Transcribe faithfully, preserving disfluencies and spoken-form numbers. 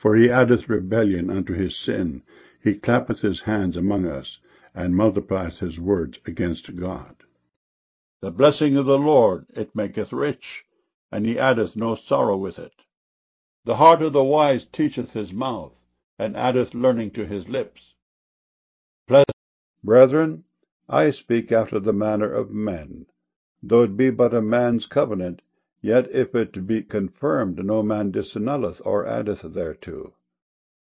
For he addeth rebellion unto his sin. He clappeth his hands among us, and multiplieth his words against God. The blessing of the Lord, it maketh rich, and he addeth no sorrow with it. The heart of the wise teacheth his mouth, and addeth learning to his lips. Pleasant. Brethren, I speak after the manner of men. Though it be but a man's covenant, yet if it be confirmed, no man disannulleth or addeth thereto.